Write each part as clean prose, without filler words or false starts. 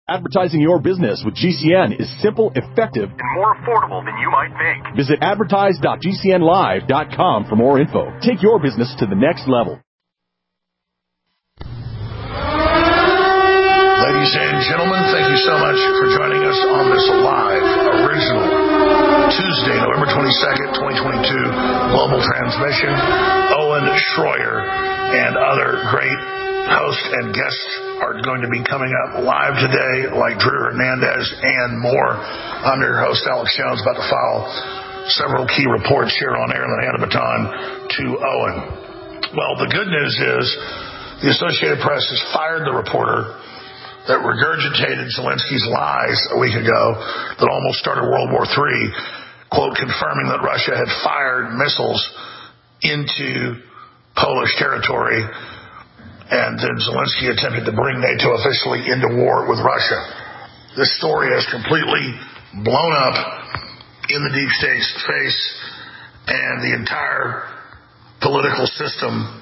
Advertising your business with GCN is simple, effective, and more affordable than you might think. Visit advertise.gcnlive.com for more info. Take your business to the next level. Ladies and gentlemen, thank you so much for joining us on this live, original Tuesday, November 22nd, 2022 global transmission. Owen Schroyer and other great hosts and guests are going to be coming up live today, like Drew Hernandez and more. I'm your host, Alex Jones, about to file several key reports here on air, and then hand the baton to Owen. Well, the good news is the Associated Press has fired the reporter that regurgitated Zelensky's lies a week ago that almost started World War III, quote, confirming that Russia had fired missiles into Polish territory, and then Zelensky attempted to bring NATO officially into war with Russia. This story has completely blown up in the deep state's face, and the entire political system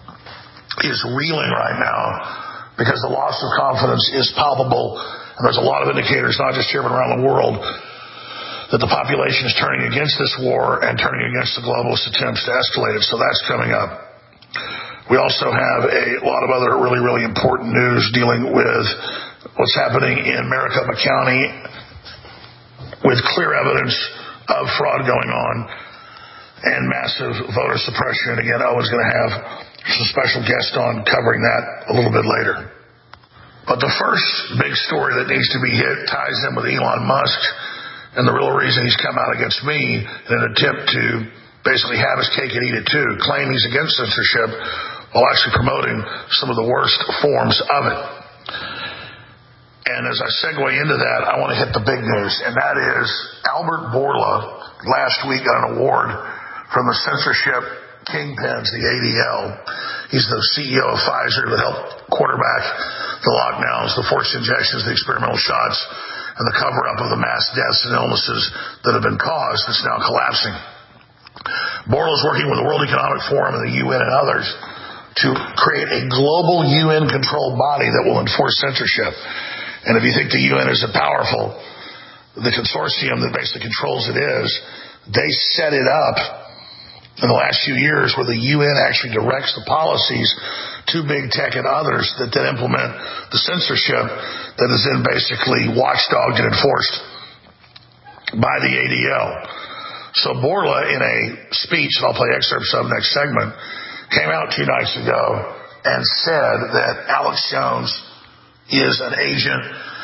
is reeling right now because the loss of confidence is palpable, and there's a lot of indicators, not just here but around the world, that the population is turning against this war and turning against the globalist attempts to escalate it. So that's coming up. We also have a lot of other really, really important news dealing with what's happening in Maricopa County with clear evidence of fraud going on and massive voter suppression. Again, Owen's going to have some special guests on covering that a little bit later. But the first big story that needs to be hit ties in with Elon Musk and the real reason he's come out against me in an attempt to basically have his cake and eat it too, claim he's against censorship while actually promoting some of the worst forms of it. And as I segue into that, I want to hit the big news, and that is Albert Bourla last week got an award from the censorship kingpins, the ADL. He's the CEO of Pfizer that helped quarterback the lockdowns, the forced injections, the experimental shots, and the cover-up of the mass deaths and illnesses that have been caused that's now collapsing. Bourla is working with the World Economic Forum and the UN and others to create a global UN-controlled body that will enforce censorship. And if you think the UN isn't powerful, the consortium that basically controls it is, they set it up in the last few years where the UN actually directs the policies to big tech and others that then implement the censorship that is then basically watchdogged and enforced by the ADL. So Bourla, in a speech that I'll play excerpts of next segment, came out 2 nights ago and said that Alex Jones is an agent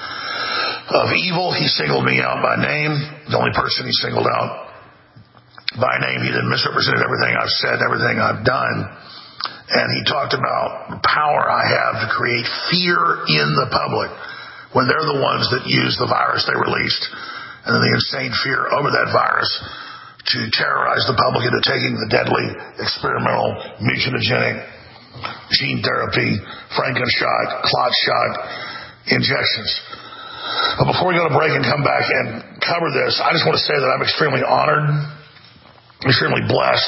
of evil. He singled me out by name, the only person he singled out by name. He then misrepresented everything I've said, everything I've done. And he talked about the power I have to create fear in the public when they're the ones that use the virus they released, and then the insane fear over that virus to terrorize the public into taking the deadly experimental mutagenic gene therapy, Frankenshot, clot shot injections. But before we go to break and come back and cover this, I just want to say that I'm extremely honored, extremely blessed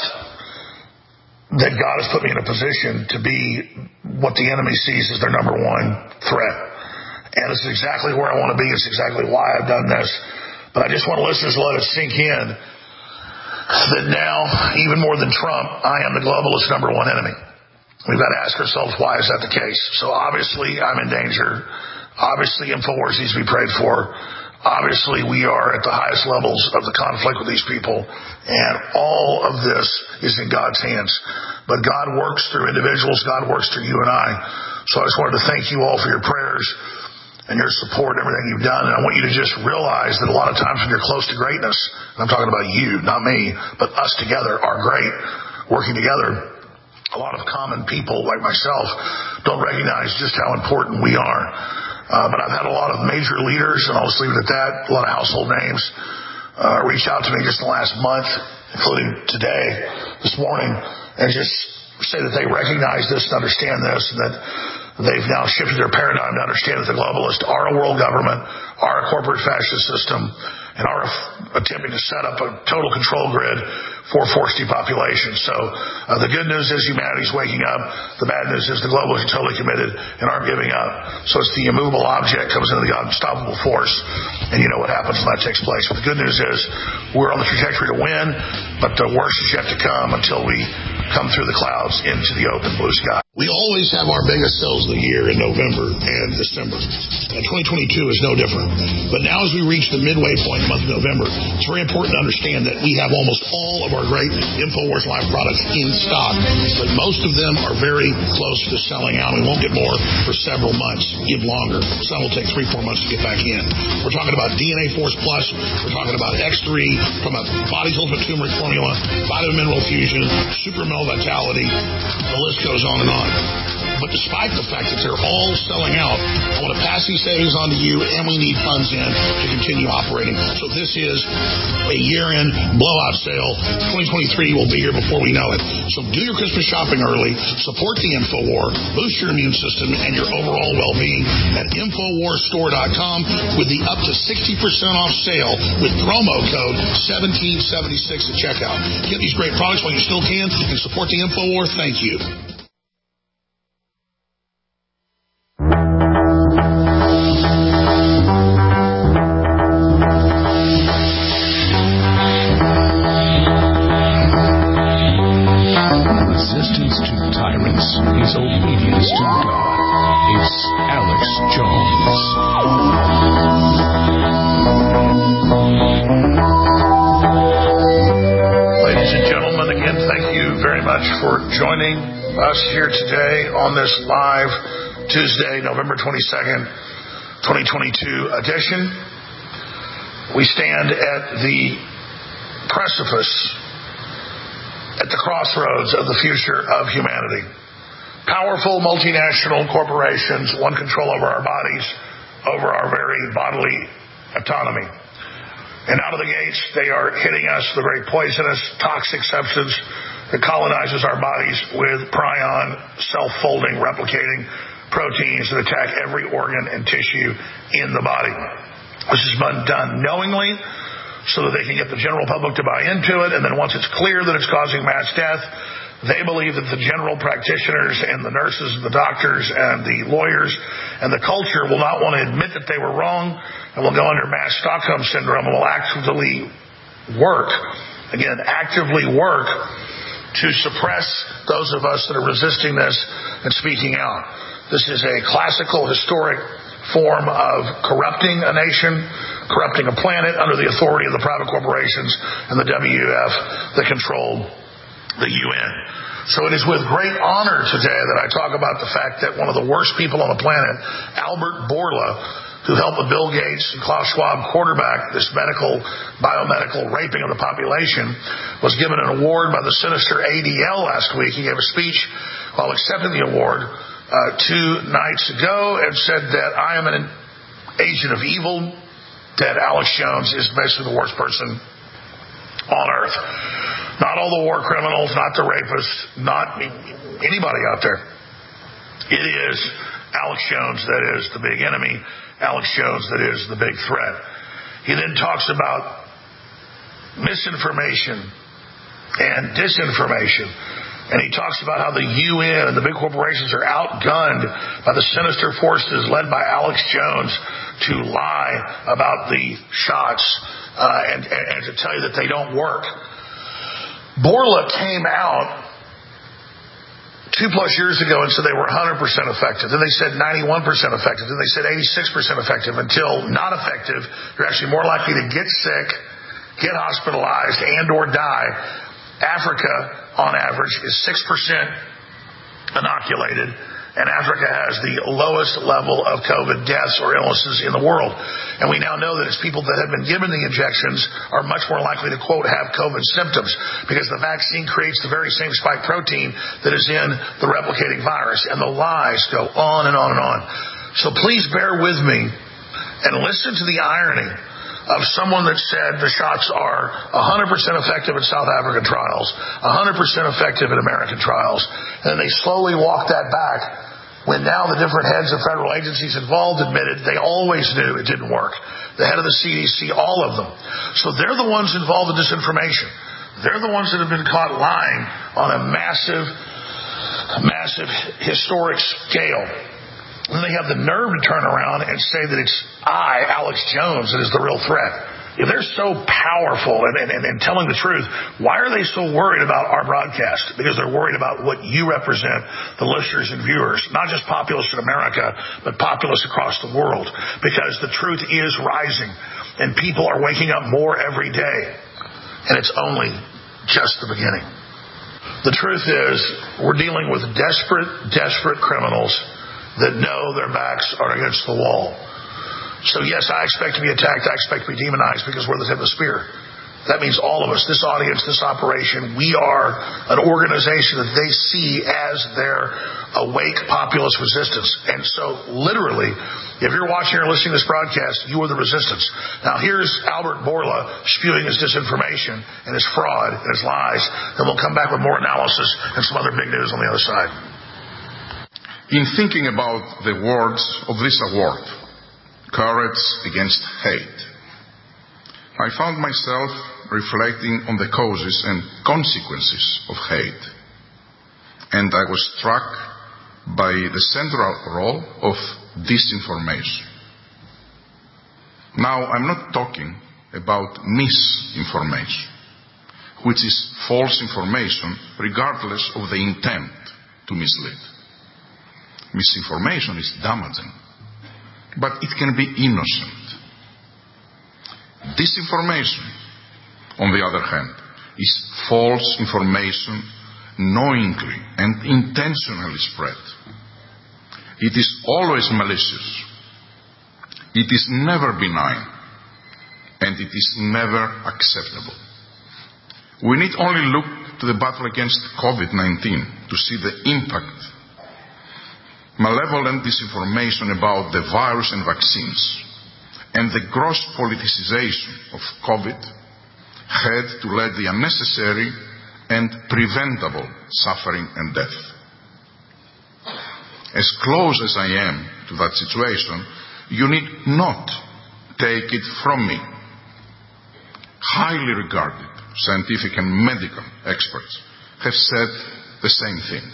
that God has put me in a position to be what the enemy sees as their number one threat. And this is exactly where I want to be. It's exactly why I've done this. But I just want listeners to let it sink in that now, even more than Trump, I am the globalist number one enemy. We've got to ask ourselves, why is that the case? So obviously, I'm in danger. Obviously, InfoWars needs to be prayed for. Obviously, we are at the highest levels of the conflict with these people. And all of this is in God's hands. But God works through individuals. God works through you and I. So I just wanted to thank you all for your prayers and your support and everything you've done. And I want you to just realize that a lot of times when you're close to greatness, and I'm talking about you, not me, but us together are great, working together, a lot of common people like myself don't recognize just how important we are. But I've had a lot of major leaders, and I'll just leave it at that, a lot of household names, reach out to me just in the last month, including today, this morning, and just say that they recognize this and understand this, and that they've now shifted their paradigm to understand that the globalists are a world government, are a corporate fascist system, and are attempting to set up a total control grid for forced depopulation. So the good news is humanity's waking up. The bad news is the globalists are totally committed and aren't giving up. So it's the immovable object comes into the unstoppable force, and you know what happens when that takes place. But the good news is we're on the trajectory to win, but the worst is yet to come until we come through the clouds into the open blue sky. We always have our biggest sales of the year in November and December. And 2022 is no different. But now as we reach the midway point in the month of November, it's very important to understand that we have almost all of our great InfoWars Live products in stock. But most of them are very close to selling out. We won't get more for several months, even longer. Some will take 3-4 months to get back in. We're talking about DNA Force Plus. We're talking about X3, from a Body's Ultimate Turmeric Formula, Vitamin Mineral Fusion, Super Mel Vitality. The list goes on and on. But despite the fact that they're all selling out, I want to pass these savings on to you, and we need funds in to continue operating. So this is a year-end blowout sale. 2023 will be here before we know it. So do your Christmas shopping early, support the InfoWar, boost your immune system and your overall well-being at InfoWarsStore.com with the up to 60% off sale with promo code 1776 at checkout. Get these great products while you still can and support the InfoWar. Thank you. Resistance to tyrants is obedience to God. It's Alex Jones. Ladies and gentlemen, again, thank you very much for joining us here today on this live Tuesday, November 22nd, 2022 edition. We stand at the precipice, at the crossroads of the future of humanity. Powerful multinational corporations want control over our bodies, over our very bodily autonomy. And out of the gates, they are hitting us the very poisonous, toxic substance that colonizes our bodies with prion, self-folding, replicating proteins that attack every organ and tissue in the body. This has been done knowingly so that they can get the general public to buy into it, and then once it's clear that it's causing mass death, they believe that the general practitioners and the nurses and the doctors and the lawyers and the culture will not want to admit that they were wrong and will go under mass Stockholm syndrome and will actively work to suppress those of us that are resisting this and speaking out. This is a classical, historic form of corrupting a nation, corrupting a planet under the authority of the private corporations and the WEF that control the UN. So it is with great honor today that I talk about the fact that one of the worst people on the planet, Albert Bourla, who helped with Bill Gates and Klaus Schwab quarterback this biomedical raping of the population, was given an award by the sinister ADL last week. He gave a speech while accepting the award 2 nights ago and said that I am an agent of evil, that Alex Jones is basically the worst person on earth. Not all the war criminals, not the rapists, not anybody out there. It is Alex Jones that is the big enemy, Alex Jones that is the big threat. He then talks about misinformation and disinformation. And he talks about how the UN and the big corporations are outgunned by the sinister forces led by Alex Jones to lie about the shots and to tell you that they don't work. Bourla came out 2+ years ago and said they were 100% effective. Then they said 91% effective. Then they said 86% effective. Until not effective, you're actually more likely to get sick, get hospitalized, and or die. Africa, on average, is 6% inoculated, and Africa has the lowest level of COVID deaths or illnesses in the world. And we now know that it's people that have been given the injections are much more likely to, quote, have COVID symptoms because the vaccine creates the very same spike protein that is in the replicating virus. And the lies go on and on and on. So please bear with me and listen to the irony of someone that said the shots are 100% effective in South African trials, 100% effective in American trials. And they slowly walk that back when now the different heads of federal agencies involved admitted they always knew it didn't work. The head of the CDC, all of them. So they're the ones involved in disinformation. They're the ones that have been caught lying on a massive historic scale. And they have the nerve to turn around and say that it's Alex Jones, that is the real threat. If they're so powerful and telling the truth, why are they so worried about our broadcast? Because they're worried about what you represent, the listeners and viewers, not just populace in America, but populace across the world. Because the truth is rising, and people are waking up more every day. And it's only just the beginning. The truth is, we're dealing with desperate criminals that know their backs are against the wall. So yes, I expect to be attacked. I expect to be demonized because we're the tip of the spear. That means all of us, this audience, this operation, we are an organization that they see as their awake populist resistance. And so literally, if you're watching or listening to this broadcast, you are the resistance. Now here's Albert Bourla spewing his disinformation and his fraud and his lies. Then we'll come back with more analysis and some other big news on the other side. In thinking about the words of this award, Courage Against Hate, I found myself reflecting on the causes and consequences of hate. And I was struck by the central role of disinformation. Now, I'm not talking about misinformation, which is false information regardless of the intent to mislead. Misinformation is damaging, but it can be innocent. Disinformation, on the other hand, is false information knowingly and intentionally spread. It is always malicious. It is never benign, and it is never acceptable. We need only look to the battle against COVID-19 to see the impact. Malevolent disinformation about the virus and vaccines and the gross politicization of COVID had to lead to unnecessary and preventable suffering and death. As close as I am to that situation, you need not take it from me. Highly regarded scientific and medical experts have said the same thing.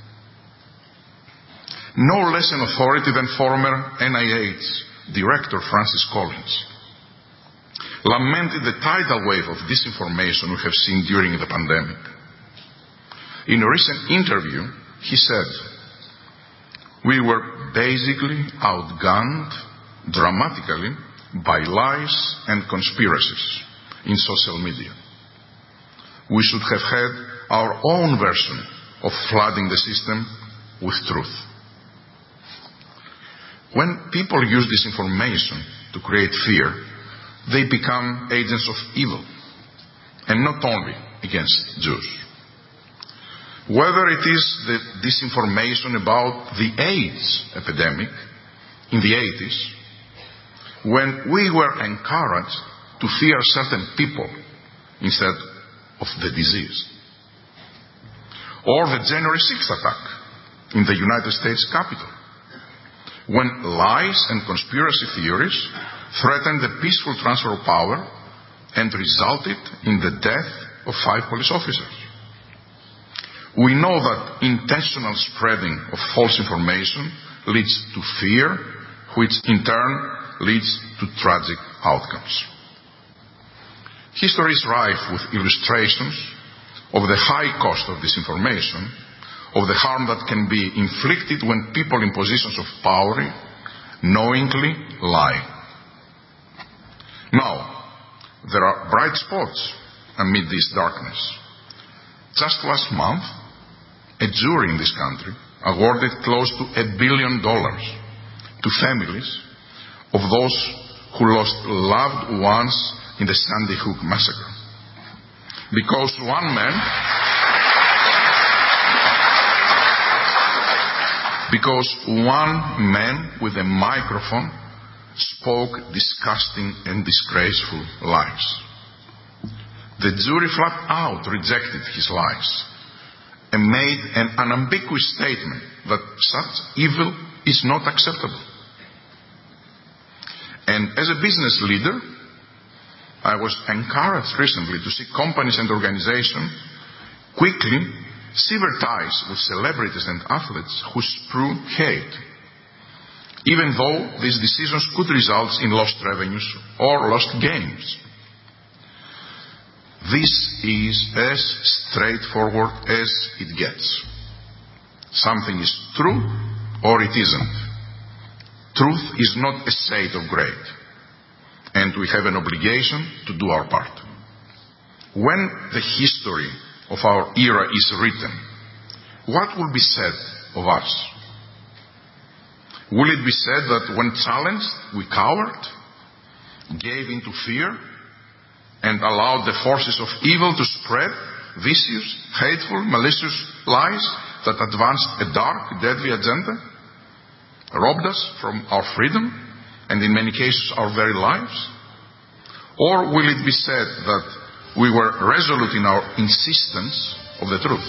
No less an authority than former NIH Director Francis Collins lamented the tidal wave of disinformation we have seen during the pandemic. In a recent interview, he said, "We were basically outgunned dramatically by lies and conspiracies in social media. We should have had our own version of flooding the system with truth." When people use disinformation to create fear, they become agents of evil, and not only against Jews. Whether it is the disinformation about the AIDS epidemic in the 80s, when we were encouraged to fear certain people instead of the disease, or the January 6th attack in the United States Capitol, when lies and conspiracy theories threatened the peaceful transfer of power and resulted in the death of 5 police officers. We know that intentional spreading of false information leads to fear, which in turn leads to tragic outcomes. History is rife with illustrations of the high cost of disinformation, of the harm that can be inflicted when people in positions of power knowingly lie. Now, there are bright spots amid this darkness. Just last month, a jury in this country awarded close to $1 billion to families of those who lost loved ones in the Sandy Hook massacre. Because one man with a microphone spoke disgusting and disgraceful lies. The jury flat out rejected his lies and made an unambiguous statement that such evil is not acceptable. And as a business leader, I was encouraged recently to see companies and organizations quickly sever ties with celebrities and athletes who spew hate, even though these decisions could result in lost revenues or lost gains. This is as straightforward as it gets. Something is true or it isn't. Truth is not a shade of grey, and we have an obligation to do our part. When the history of our era is written, what will be said of us? Will it be said that when challenged, we cowered, gave into fear, and allowed the forces of evil to spread vicious, hateful, malicious lies that advanced a dark, deadly agenda, robbed us from our freedom, and in many cases our very lives? Or will it be said that we were resolute in our insistence of the truth?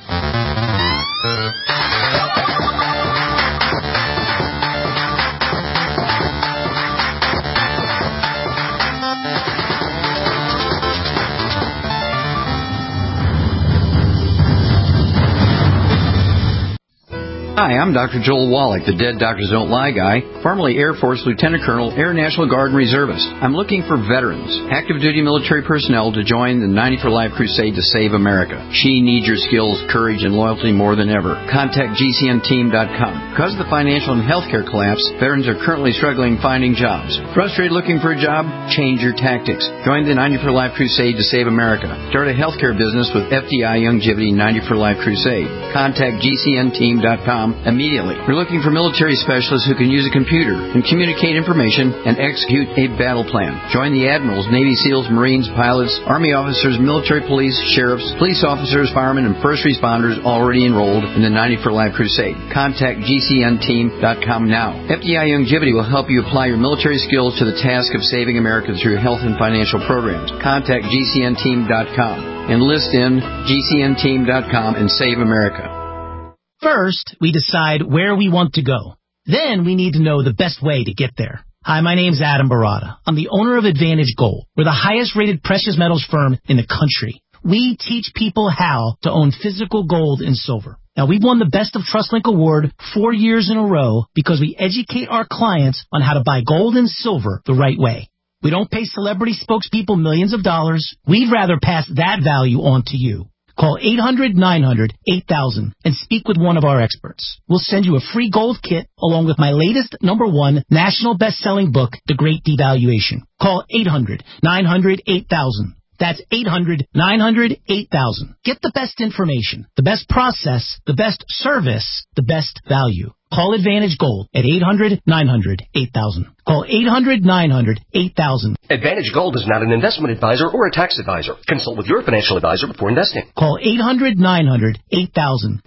Hi, I'm Dr. Joel Wallach, the Dead Doctors Don't Lie guy, formerly Air Force Lieutenant Colonel, Air National Guard Reservist. I'm looking for veterans, active duty military personnel to join the 90 for Life crusade to save America. She needs your skills, courage, and loyalty more than ever. Contact GCNteam.com. Because of the financial and healthcare collapse, veterans are currently struggling finding jobs. Frustrated looking for a job? Change your tactics. Join the 90 for Life crusade to save America. Start a healthcare business with FDI Youngevity 90 for Life crusade. Contact GCNteam.com immediately. We're looking for military specialists who can use a computer and communicate information and execute a battle plan. Join the admirals, Navy SEALs, Marines, pilots, Army officers, military police, sheriffs, police officers, firemen, and first responders already enrolled in the 90 for Life crusade. Contact GCNteam.com now. FDI Youngevity will help you apply your military skills to the task of saving America through health and financial programs. Contact GCNteam.com. Enlist in GCNteam.com and save America. First, we decide where we want to go. Then we need to know the best way to get there. Hi, my name's Adam Barada. I'm the owner of Advantage Gold. We're the highest rated precious metals firm in the country. We teach people how to own physical gold and silver. Now, we've won the Best of TrustLink Award 4 years in a row because we educate our clients on how to buy gold and silver the right way. We don't pay celebrity spokespeople millions of dollars. We'd rather pass that value on to you. Call 800-900-8000 and speak with one of our experts. We'll send you a free gold kit along with my latest #1 national best-selling book, The Great Devaluation. Call 800-900-8000. That's 800-900-8000. Get the best information, the best process, the best service, the best value. Call Advantage Gold at 800-900-8000. Call 800-900-8000. Advantage Gold is not an investment advisor or a tax advisor. Consult with your financial advisor before investing. Call 800-900-8000.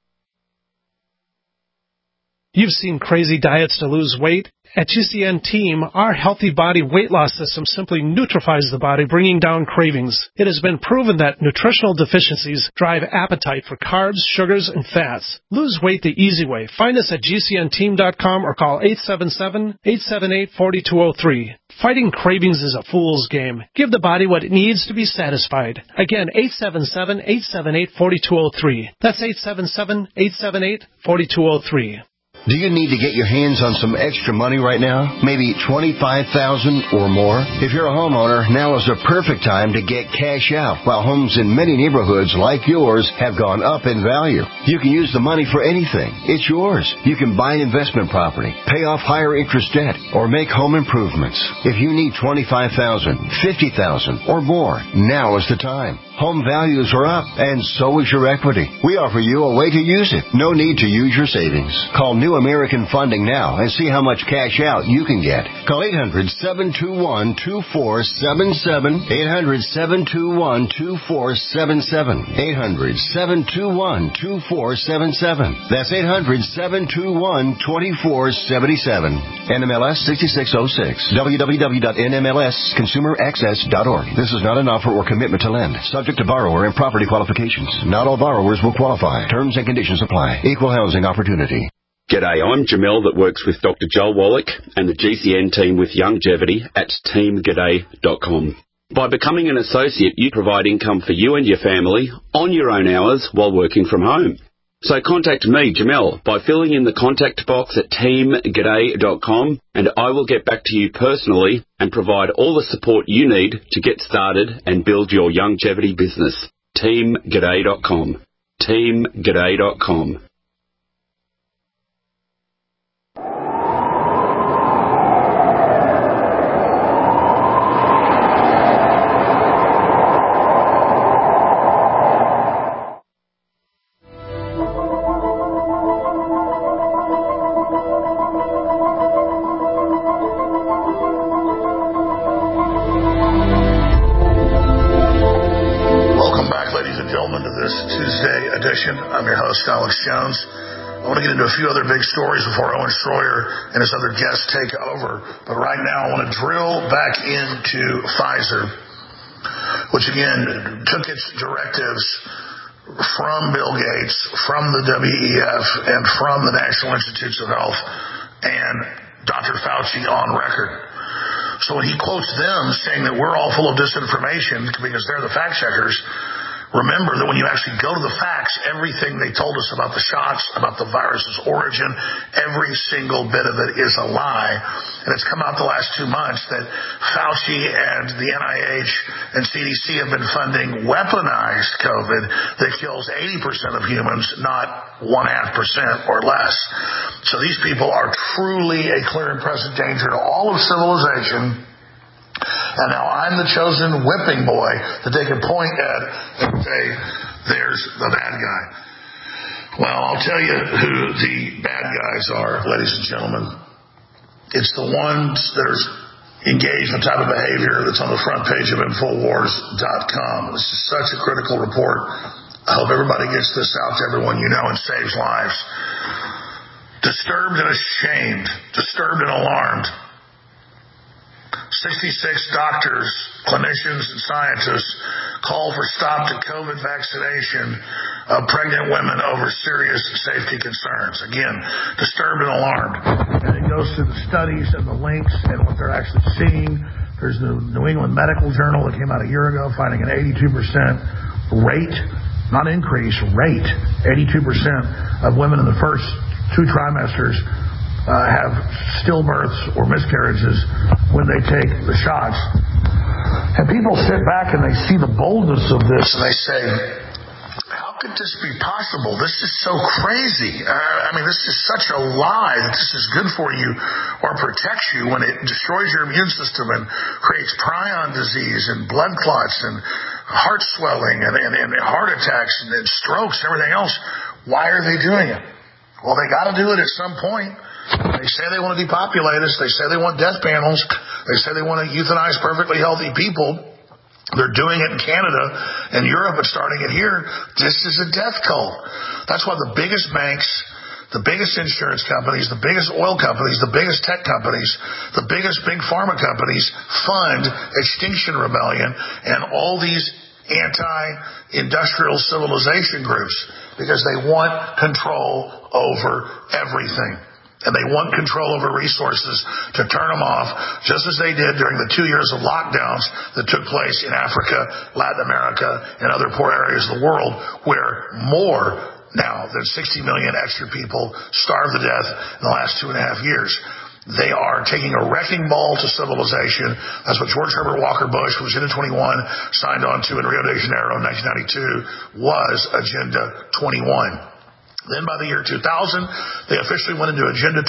You've seen crazy diets to lose weight. At GCN Team, our healthy body weight loss system simply neutralizes the body, bringing down cravings. It has been proven that nutritional deficiencies drive appetite for carbs, sugars, and fats. Lose weight the easy way. Find us at GCNteam.com or call 877-878-4203. Fighting cravings is a fool's game. Give the body what it needs to be satisfied. Again, 877-878-4203. That's 877-878-4203. Do you need to get your hands on some extra money right now? Maybe $25,000 or more? If you're a homeowner, now is the perfect time to get cash out while homes in many neighborhoods like yours have gone up in value. You can use the money for anything. It's yours. You can buy an investment property, pay off higher interest debt, or make home improvements. If you need $25,000, $50,000, or more, now is the time. Home values are up, and so is your equity. We offer you a way to use it. No need to use your savings. Call New American Funding now and see how much cash out you can get. Call 800-721-2477. 800-721-2477. 800-721-2477. That's 800-721-2477. NMLS 6606. www.nmlsconsumeraccess.org. This is not an offer or commitment to lend. Subject Subject to borrower and property qualifications. Not all borrowers will qualify. Terms and conditions apply. Equal housing opportunity. G'day, I'm Jamel that works with Dr. Joel Wallach and the GCN team with Longevity at teamg'day.com. By becoming an associate, you provide income for you and your family on your own hours while working from home. So contact me, Jamel, by filling in the contact box at teamg'day.com, and I will get back to you personally and provide all the support you need to get started and build your longevity business. teamg'day.com. teamg'day.com. I'm your host, Alex Jones. I want to get into a few other big stories before Owen Schroyer and his other guests take over. But right now, I want to drill back into Pfizer, which again took its directives from Bill Gates, from the WEF, and from the National Institutes of Health and Dr. Fauci on record. So when he quotes them saying that we're all full of disinformation because they're the fact checkers, remember that when you actually go to the facts, everything they told us about the shots, about the virus's origin, every single bit of it is a lie. And it's come out the last 2 months that Fauci and the NIH and CDC have been funding weaponized COVID that kills 80% of humans, not 0.5% or less. So these people are truly a clear and present danger to all of civilization. And now I'm the chosen whipping boy that they can point at and say, there's the bad guy. Well, I'll tell you who the bad guys are, ladies and gentlemen. It's the ones that are engaged in the type of behavior that's on the front page of Infowars.com. This is such a critical report. I hope everybody gets this out to everyone you know and saves lives. Disturbed and ashamed, disturbed and alarmed. 66 doctors, clinicians, and scientists call for stop to COVID vaccination of pregnant women over serious safety concerns. Again, disturbed and alarmed. And it goes through the studies and the links and what they're actually seeing. There's the New England Medical Journal that came out a year ago finding an 82% rate, not increase, rate. 82% of women in the first 2 trimesters have stillbirths or miscarriages when they take the shots. And people sit back and they see the boldness of this and they say, how could this be possible? This is so crazy. This is such a lie that this is good for you or protects you when it destroys your immune system and creates prion disease and blood clots and heart swelling and heart attacks and strokes and everything else. Why are they doing it? Well, they got to do it at some point. They say they want to depopulate us. They say they want death panels. They say they want to euthanize perfectly healthy people. They're doing it in Canada and Europe and starting it here. This is a death cult. That's why the biggest banks, the biggest insurance companies, the biggest oil companies, the biggest tech companies, the biggest big pharma companies fund Extinction Rebellion and all these anti-industrial civilization groups because they want control over everything. And they want control over resources to turn them off, just as they did during the 2 years of lockdowns that took place in Africa, Latin America, and other poor areas of the world, where more now than 60 million extra people starved to death in the last 2.5 years. They are taking a wrecking ball to civilization. That's what George Herbert Walker Bush, from Agenda 21, signed on to in Rio de Janeiro in 1992, was Agenda 21. Then by the year 2000, they officially went into Agenda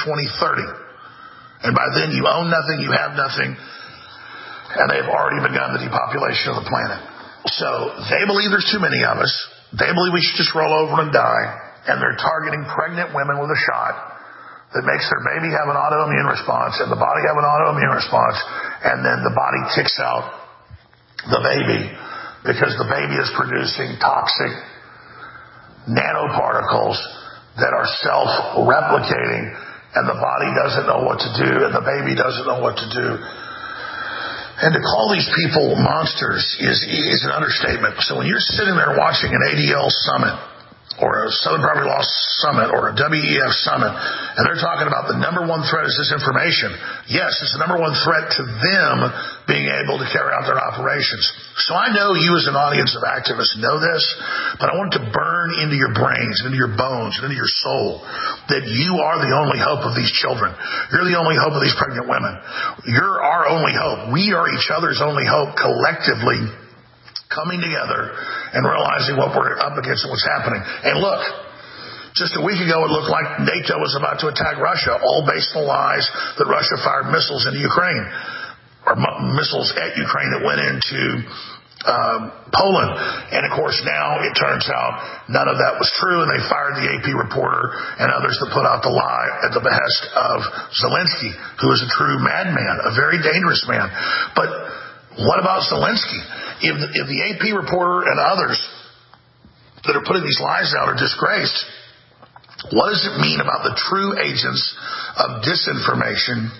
2030. And by then, you own nothing, you have nothing, and they've already begun the depopulation of the planet. So they believe there's too many of us. They believe we should just roll over and die, and they're targeting pregnant women with a shot that makes their baby have an autoimmune response and the body have an autoimmune response, and then the body kicks out the baby because the baby is producing toxic nanoparticles that are self-replicating, and the body doesn't know what to do, and the baby doesn't know what to do. And to call these people monsters is an understatement. So when you're sitting there watching an ADL summit or a Southern Property Law Summit or a WEF Summit, and they're talking about the number one threat is disinformation. Yes, it's the number one threat to them being able to carry out their operations. So I know you as an audience of activists know this, but I want it to burn into your brains, into your bones, and into your soul that you are the only hope of these children. You're the only hope of these pregnant women. You're our only hope. We are each other's only hope collectively, coming together and realizing what we're up against and what's happening. And look, just a week ago it looked like NATO was about to attack Russia, all based on lies that Russia fired missiles into Ukraine, or missiles at Ukraine that went into Poland. And of course now it turns out none of that was true, and they fired the AP reporter and others that put out the lie at the behest of Zelensky, who is a true madman, a very dangerous man. But what about Zelensky? If the AP reporter and others that are putting these lies out are disgraced, what does it mean about the true agents of disinformation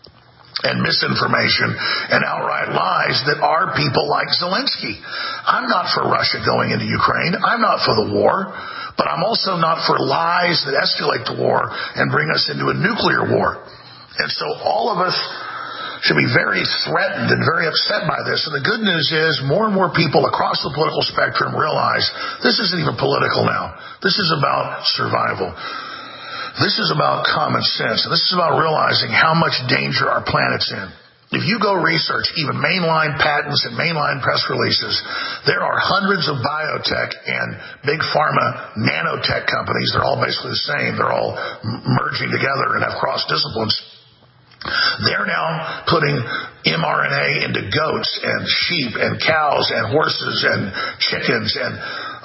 and misinformation and outright lies that are people like Zelensky? I'm not for Russia going into Ukraine. I'm not for the war. But I'm also not for lies that escalate the war and bring us into a nuclear war. And so all of us should be very threatened and very upset by this. And the good news is more and more people across the political spectrum realize this isn't even political now. This is about survival. This is about common sense. And this is about realizing how much danger our planet's in. If you go research even mainline patents and mainline press releases, there are hundreds of biotech and big pharma nanotech companies. They're all basically the same. They're all merging together and have cross disciplines. They're now putting mRNA into goats and sheep and cows and horses and chickens and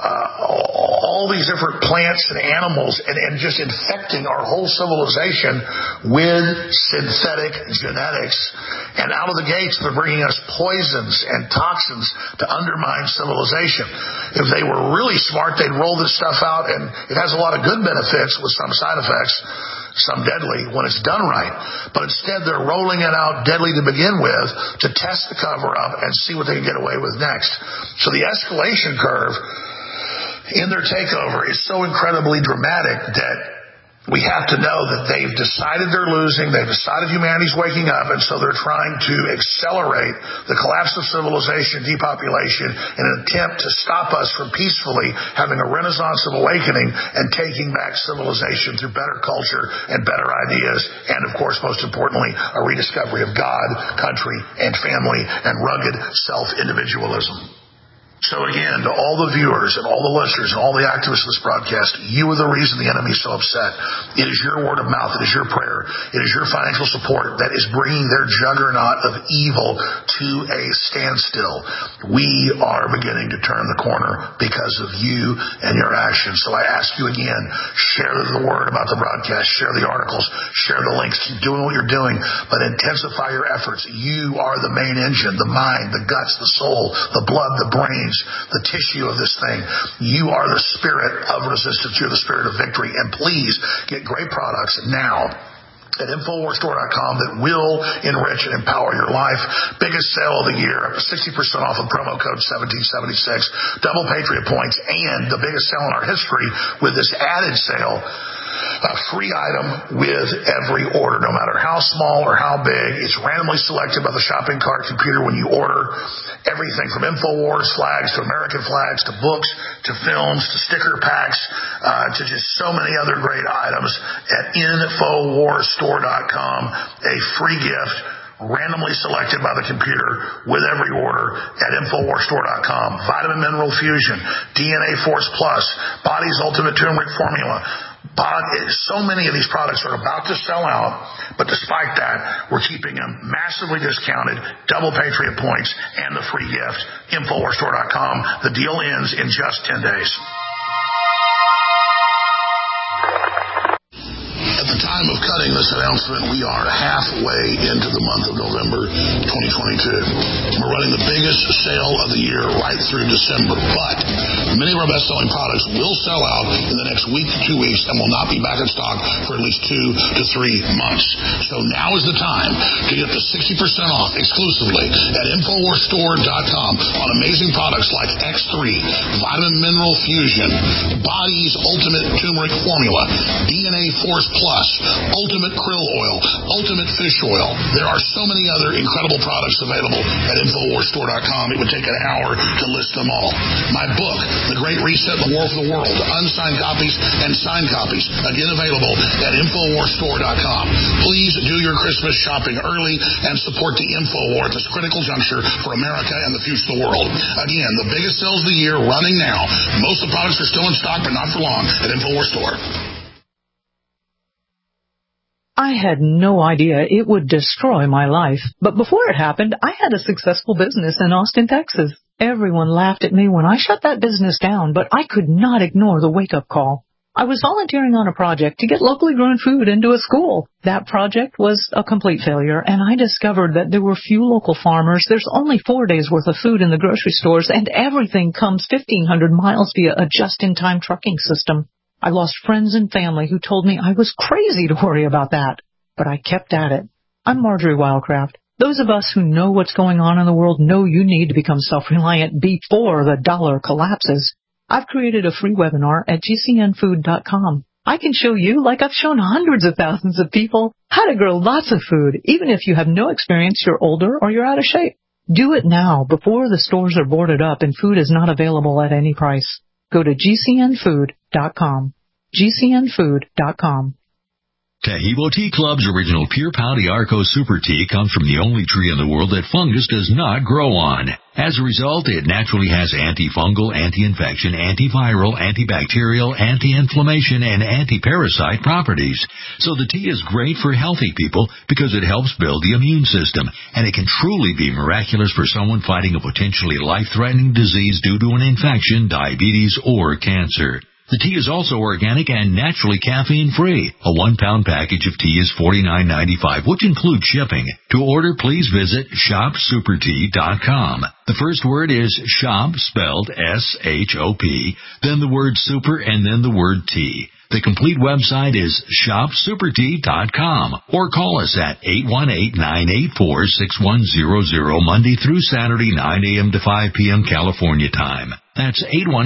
all these different plants and animals and just infecting our whole civilization with synthetic genetics. And out of the gates, they're bringing us poisons and toxins to undermine civilization. If they were really smart, they'd roll this stuff out, and it has a lot of good benefits with some side effects, some deadly, when it's done right. But instead, they're rolling it out deadly to begin with to test the cover-up and see what they can get away with next. So the escalation curve in their takeover is so incredibly dramatic that we have to know that they've decided they're losing. They've decided humanity's waking up, and so they're trying to accelerate the collapse of civilization, depopulation, in an attempt to stop us from peacefully having a renaissance of awakening and taking back civilization through better culture and better ideas, and of course, most importantly, a rediscovery of God, country, and family, and rugged self-individualism. So again, to all the viewers and all the listeners and all the activists of this broadcast, you are the reason the enemy is so upset. It is your word of mouth. It is your prayer. It is your financial support that is bringing their juggernaut of evil to a standstill. We are beginning to turn the corner because of you and your actions. So I ask you again, share the word about the broadcast, share the articles, share the links, keep doing what you're doing, but intensify your efforts. You are the main engine, the mind, the guts, the soul, the blood, the brains, the tissue of this thing. You are the spirit of resistance. You're the spirit of victory. And please get great products now at InfoWarsStore.com that will enrich and empower your life. Biggest sale of the year, up to 60% off with promo code 1776, double Patriot points, and the biggest sale in our history with this added sale. A free item with every order, no matter how small or how big. It's randomly selected by the shopping cart computer when you order. Everything from InfoWars flags to American flags to books to films to sticker packs to just so many other great items at InfoWarsStore.com. A free gift randomly selected by the computer with every order at InfoWarsStore.com. Vitamin Mineral Fusion, DNA Force Plus, Body's Ultimate Turmeric Formula. So many of these products are about to sell out, but despite that, we're keeping them massively discounted, double Patriot points, and the free gift. InfoWarsStore.com. The deal ends in just 10 days. At the time of cutting this announcement, we are halfway into the month of November 2022. We're running the biggest sale of the year right through December, but many of our best-selling products will sell out in the next week to 2 weeks and will not be back in stock for at least 2 to 3 months. So now is the time to get the 60% off exclusively at InfoWarsStore.com on amazing products like X3, Vitamin Mineral Fusion, Body's Ultimate Turmeric Formula, DNA Force Plus, Ultimate Krill Oil, Ultimate Fish Oil. There are so many other incredible products available at InfoWarsStore.com. It would take an hour to list them all. My book, The Great Reset and the War for the World, unsigned copies and signed copies, again available at InfoWarsStore.com. Please do your Christmas shopping early and support the InfoWar at this critical juncture for America and the future of the world. Again, the biggest sales of the year running now. Most of the products are still in stock, but not for long at InfoWars Store. I had no idea it would destroy my life. But before it happened, I had a successful business in Austin, Texas. Everyone laughed at me when I shut that business down, but I could not ignore the wake-up call. I was volunteering on a project to get locally grown food into a school. That project was a complete failure, and I discovered that there were few local farmers. There's only 4 days' worth of food in the grocery stores, and everything comes 1,500 miles via a just-in-time trucking system. I lost friends and family who told me I was crazy to worry about that, but I kept at it. I'm Marjorie Wildcraft. Those of us who know what's going on in the world know you need to become self-reliant before the dollar collapses. I've created a free webinar at GCNfood.com. I can show you, like I've shown hundreds of thousands of people, how to grow lots of food, even if you have no experience, you're older, or you're out of shape. Do it now, before the stores are boarded up and food is not available at any price. Go to GCNfood.com. GCNfood.com. Taheebo Tea Club's original Pure Pau d'Arco Super Tea comes from the only tree in the world that fungus does not grow on. As a result, it naturally has antifungal, anti-infection, antiviral, antibacterial, anti-inflammation, and anti-parasite properties. So the tea is great for healthy people because it helps build the immune system, and it can truly be miraculous for someone fighting a potentially life-threatening disease due to an infection, diabetes, or cancer. The tea is also organic and naturally caffeine-free. A 1-pound package of tea is $49.95, which includes shipping. To order, please visit ShopSuperTea.com. The first word is shop, spelled S-H-O-P, then the word super, and then the word tea. The complete website is ShopSuperTea.com, or call us at 818-984-6100, Monday through Saturday, 9 a.m. to 5 p.m. California time. That's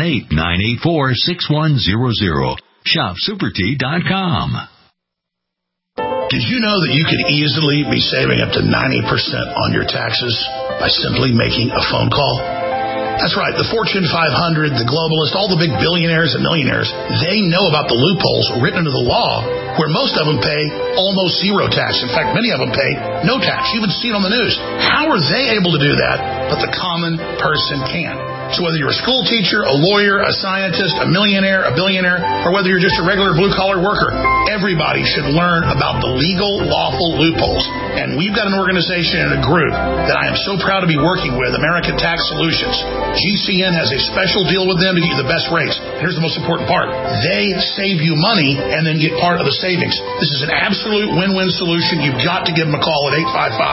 818-984-6100. ShopSuperTea.com. Did you know that you could easily be saving up to 90% on your taxes by simply making a phone call? That's right. The Fortune 500, the globalists, all the big billionaires and millionaires, they know about the loopholes written into the law where most of them pay almost zero tax. In fact, many of them pay no tax. You even see it on the news. How are they able to do that, but the common person can't? So whether you're a school teacher, a lawyer, a scientist, a millionaire, a billionaire, or whether you're just a regular blue-collar worker, everybody should learn about the legal, lawful loopholes. And we've got an organization and a group that I am so proud to be working with, American Tax Solutions. GCN has a special deal with them to get you the best rates. Here's the most important part. They save you money and then get part of the savings. This is an absolute win-win solution. You've got to give them a call at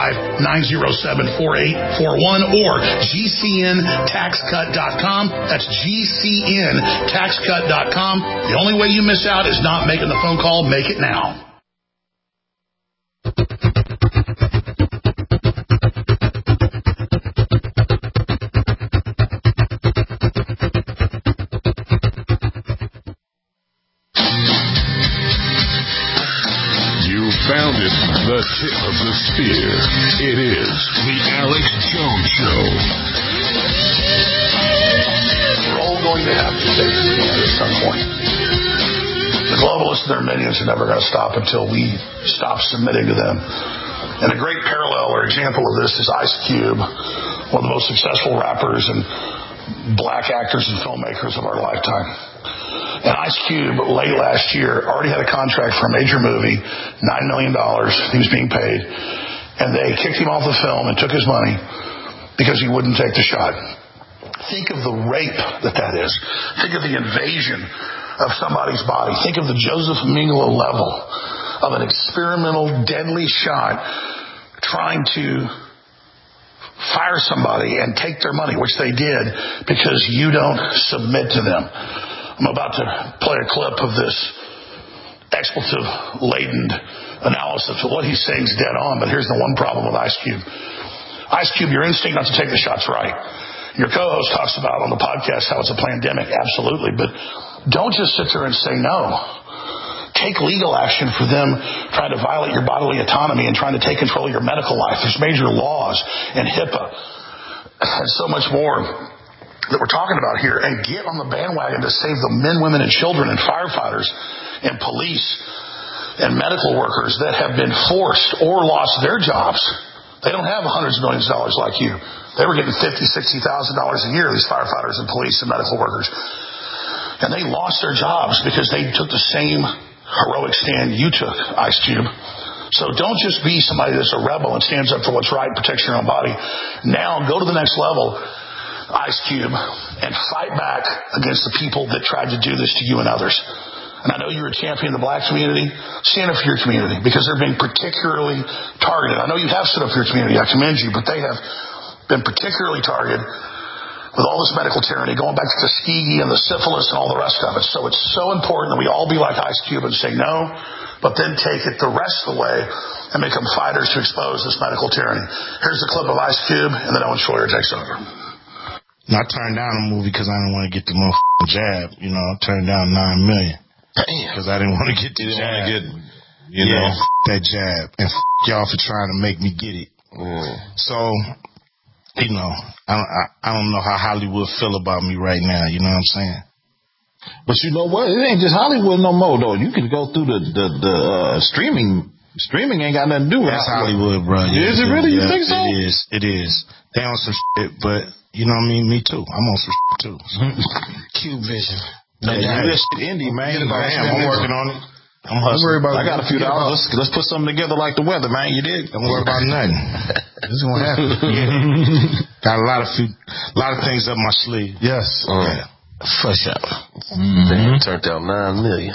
855-907-4841 or GCNTaxCut.com. That's GCNTaxCut.com. The only way you miss out is not making the phone call. Make it now. You found it, the tip of the spear. It is the Alex Jones Show. We're all going to have to take the stand at some point. The globalists and their minions are never going to stop until we stop submitting to them. And a great parallel or example of this is Ice Cube, one of the most successful rappers and black actors and filmmakers of our lifetime. And Ice Cube, late last year, already had a contract for a major movie, $9 million. He was being paid. And they kicked him off the film and took his money because he wouldn't take the shot. Think of the rape that is. Think of the invasion of somebody's body. Think of the Joseph Mengele level of an experimental deadly shot trying to fire somebody and take their money, which they did, because you don't submit to them. I'm about to play a clip of this expletive-laden analysis. What he's saying is dead on, but here's the one problem with Ice Cube. Ice Cube, your instinct not to take the shot's right. Your co-host talks about on the podcast how it's a pandemic. Absolutely. But don't just sit there and say no. Take legal action for them trying to violate your bodily autonomy and trying to take control of your medical life. There's major laws and HIPAA and so much more that we're talking about here. And get on the bandwagon to save the men, women, and children and firefighters and police and medical workers that have been forced or lost their jobs. They don't have hundreds of millions of dollars like you. They were getting $50,000, $60,000 a year, these firefighters and police and medical workers. And they lost their jobs because they took the same heroic stand you took, Ice Cube. So don't just be somebody that's a rebel and stands up for what's right, protects your own body. Now go to the next level, Ice Cube, and fight back against the people that tried to do this to you and others. And I know you're a champion of the black community. Stand up for your community because they're being particularly targeted. I know you have stood up for your community. I commend you, but they have been particularly targeted with all this medical tyranny, going back to Tuskegee and the syphilis and all the rest of it. So it's so important that we all be like Ice Cube and say no, but then take it the rest of the way and become fighters to expose this medical tyranny. Here's the clip of Ice Cube, and then Owen Schroyer takes over. I turned down the movie because I didn't want to get the motherfucking jab. You know, I turned down $9 million. Because I didn't want to get the jab. That jab. And y'all for trying to make me get it. So, you know, I don't know how Hollywood feel about me right now. You know what I'm saying? But you know what? It ain't just Hollywood no more, though. You can go through the streaming. Streaming ain't got nothing to do with That's Hollywood, bro. Is it really? You think so? It is. They on some shit, but you know what I mean? Me too. I'm on some shit too. Cube Vision. This shit indie, man. I'm working on it. I'm hustling. I got a few dollars. Let's put something together like the weather, man. You dig? Don't worry about nothing. This is gonna happen. Got a lot of things up my sleeve. Yes. Yeah. For sure. They turned out $9 million.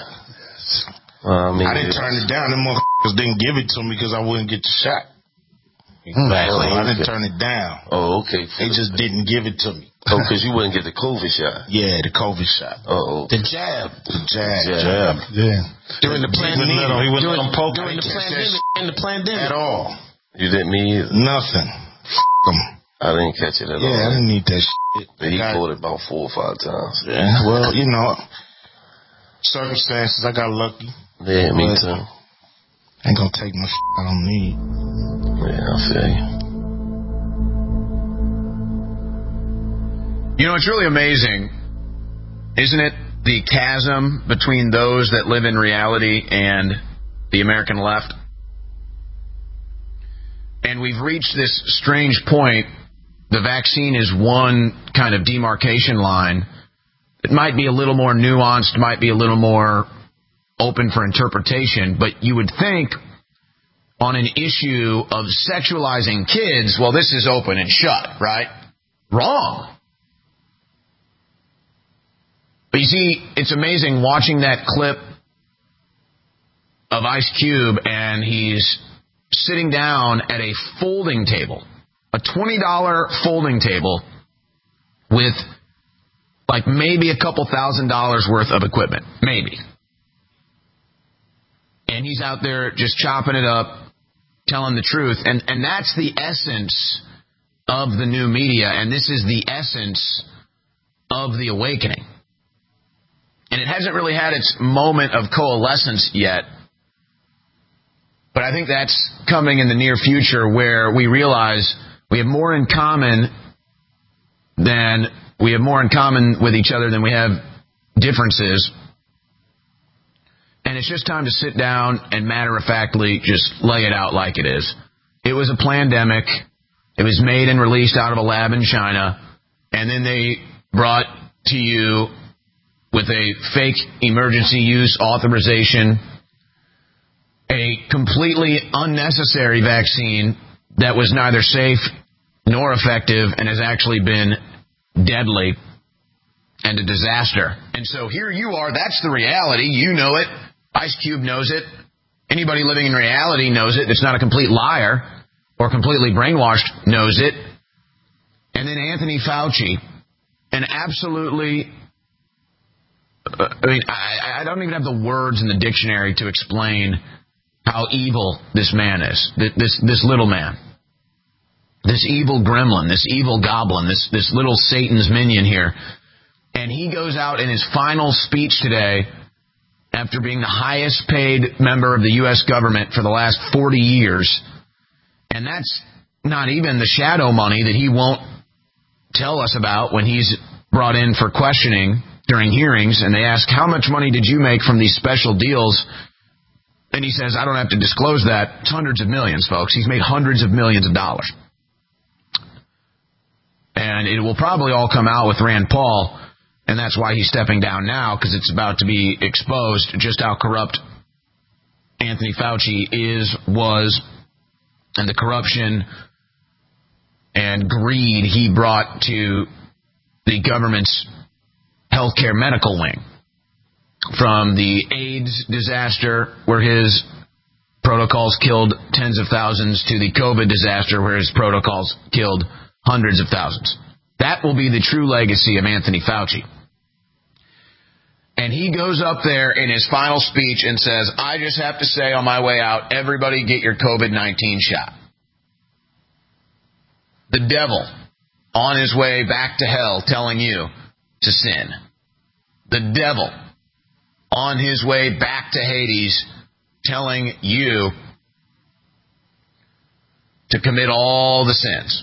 I didn't turn it down. Them motherfuckers didn't give it to me because I wouldn't get the shot. Exactly. I didn't turn it down. Oh, okay. They just didn't give it to me. Oh, because you wouldn't get the COVID shot. Yeah, the COVID shot. Oh, the jab. Yeah. During the pandemic. He wouldn't let them poke in the pandemic. At all. You didn't mean either? Nothing. Them. I didn't catch it at all. Yeah, I didn't need that shit. He caught it about 4 or 5 times. Yeah. Well, you know, circumstances, I got lucky. Yeah, me too. Ain't gonna take no shit I don't need. Yeah, I feel you. You know, it's really amazing, isn't it? The chasm between those that live in reality and the American left. And we've reached this strange point. The vaccine is one kind of demarcation line. It might be a little more nuanced, might be a little more open for interpretation, but you would think on an issue of sexualizing kids, well, this is open and shut, right? Wrong. But you see, it's amazing watching that clip of Ice Cube, and he's sitting down at a folding table, a $20 folding table with like maybe a couple $1,000s worth of equipment, maybe. And he's out there just chopping it up, telling the truth. And that's the essence of the new media, and this is the essence of the awakening. And it hasn't really had its moment of coalescence yet. But I think that's coming in the near future, where we realize we have more in common with each other than we have differences. And it's just time to sit down and matter-of-factly just lay it out like it is. It was a plandemic. It was made and released out of a lab in China. And then they brought to you with a fake emergency use authorization a completely unnecessary vaccine that was neither safe nor effective and has actually been deadly and a disaster. And so here you are. That's the reality. You know it. Ice Cube knows it. Anybody living in reality knows it. That's not a complete liar or completely brainwashed knows it. And then Anthony Fauci, an absolutely... I don't even have the words in the dictionary to explain how evil this man is, this little man. This evil gremlin, this evil goblin, this little Satan's minion here. And he goes out in his final speech today, after being the highest paid member of the U.S. government for the last 40 years. And that's not even the shadow money that he won't tell us about when he's brought in for questioning during hearings. And they ask, how much money did you make from these special deals? And he says, I don't have to disclose that. It's hundreds of millions, folks. He's made hundreds of millions of dollars. And it will probably all come out with Rand Paul, and that's why he's stepping down now, because it's about to be exposed just how corrupt Anthony Fauci was, and the corruption and greed he brought to the government's healthcare medical wing. From the AIDS disaster, where his protocols killed tens of thousands, to the COVID disaster, where his protocols killed hundreds of thousands. That will be the true legacy of Anthony Fauci. And he goes up there in his final speech and says, I just have to say on my way out, everybody get your COVID-19 shot. The devil on his way back to hell telling you to sin. The devil on his way back to Hades telling you to commit all the sins.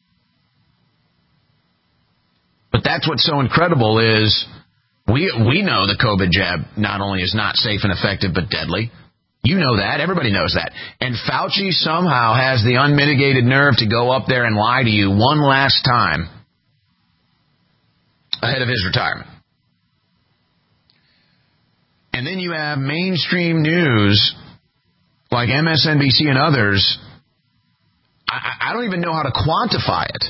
But that's what's so incredible is we know the COVID jab not only is not safe and effective, but deadly. You know that. Everybody knows that. And Fauci somehow has the unmitigated nerve to go up there and lie to you one last time ahead of his retirement. And then you have mainstream news like MSNBC and others. I don't even know how to quantify it.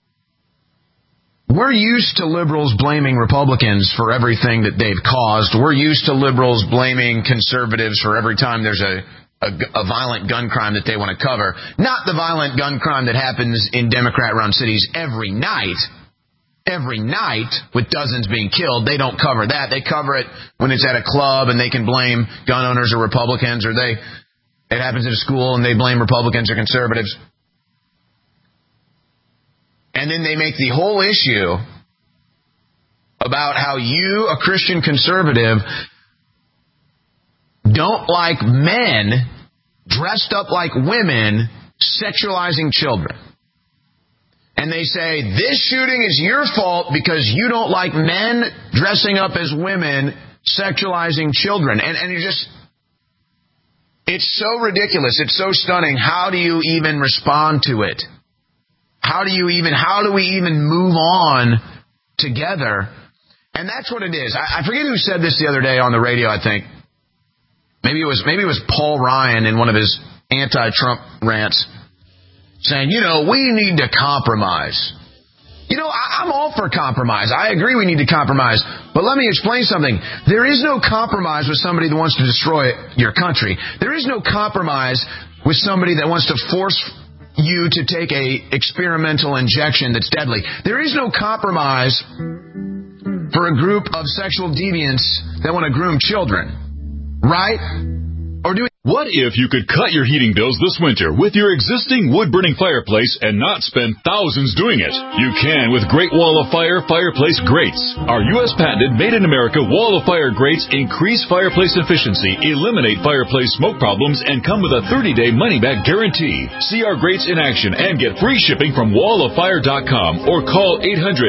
We're used to liberals blaming Republicans for everything that they've caused. We're used to liberals blaming conservatives for every time there's a violent gun crime that they want to cover. Not the violent gun crime that happens in Democrat-run cities every night with dozens being killed. They don't cover that. They cover it when it's at a club and they can blame gun owners or Republicans, or it happens at a school and they blame Republicans or conservatives. And then they make the whole issue about how you, a Christian conservative, don't like men dressed up like women sexualizing children. And they say, this shooting is your fault because you don't like men dressing up as women sexualizing children. And it's so ridiculous. It's so stunning. How do you even respond to it? How do we even move on together? And that's what it is. I forget who said this the other day on the radio, I think. Maybe it was Paul Ryan in one of his anti-Trump rants saying, we need to compromise. I'm all for compromise. I agree we need to compromise. But let me explain something. There is no compromise with somebody that wants to destroy your country. There is no compromise with somebody that wants to force you to take a experimental injection that's deadly. There is no compromise for a group of sexual deviants that want to groom children. Right? Or do What if you could cut your heating bills this winter with your existing wood-burning fireplace and not spend thousands doing it? You can with Great Wall of Fire fireplace grates. Our U.S. patented made-in-America Wall of Fire grates increase fireplace efficiency, eliminate fireplace smoke problems, and come with a 30-day money-back guarantee. See our grates in action and get free shipping from walloffire.com or call